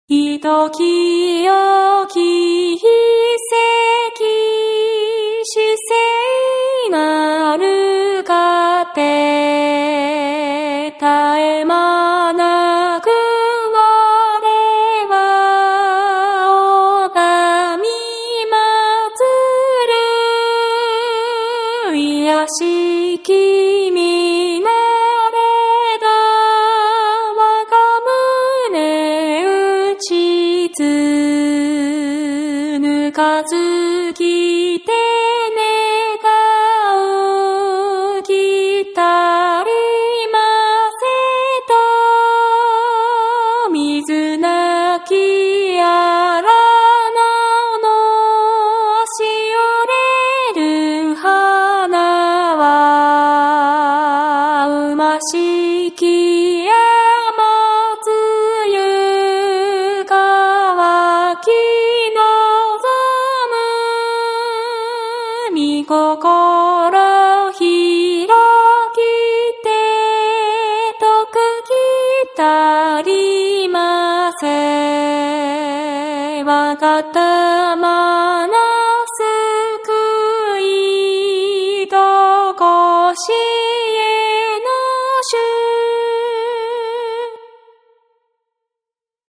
ひときよき奇跡、至聖なる家庭、絶え間なく我は拝み祭る、癒し君なれだ、我が胸打ちつぬかずきて願うきたりませと、水なきあらのしおれる花は、うましき山露乾き望む、み心広きて徳きたりませ、我がたまな救いとこし